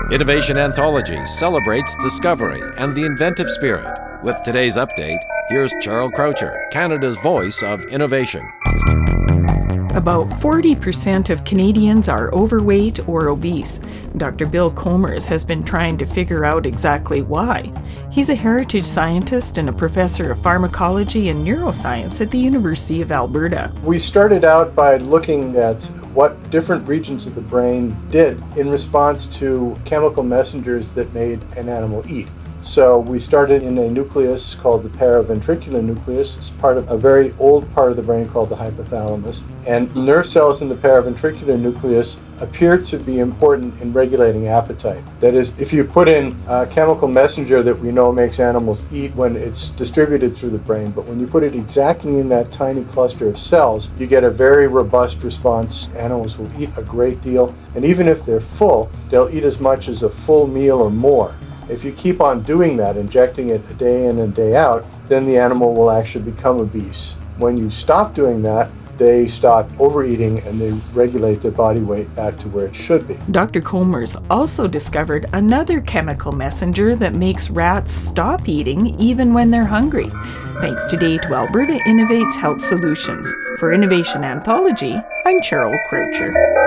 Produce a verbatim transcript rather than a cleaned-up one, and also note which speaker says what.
Speaker 1: Innovation Anthology celebrates discovery and the inventive spirit. With today's update, here's Charles Croucher, Canada's voice of innovation.
Speaker 2: About forty percent of Canadians are overweight or obese. Doctor Bill Comer's has been trying to figure out exactly why. He's a heritage scientist and a professor of pharmacology and neuroscience at the University of Alberta.
Speaker 3: We started out by looking at what different regions of the brain did in response to chemical messengers that made an animal eat. So we started in a nucleus called the paraventricular nucleus. It's part of a very old part of the brain called the hypothalamus. And nerve cells in the paraventricular nucleus appear to be important in regulating appetite. That is, if you put in a chemical messenger that we know makes animals eat when it's distributed through the brain, but when you put it exactly in that tiny cluster of cells, you get a very robust response. Animals will eat a great deal, and even if they're full, they'll eat as much as a full meal or more. If you keep on doing that, injecting it a day in and day out, then the animal will actually become obese. When you stop doing that, they stop overeating and they regulate their body weight back to where it should be.
Speaker 2: Doctor Comer's also discovered another chemical messenger that makes rats stop eating even when they're hungry. Thanks today to Alberta Innovates Health Solutions. For Innovation Anthology, I'm Charles Croucher.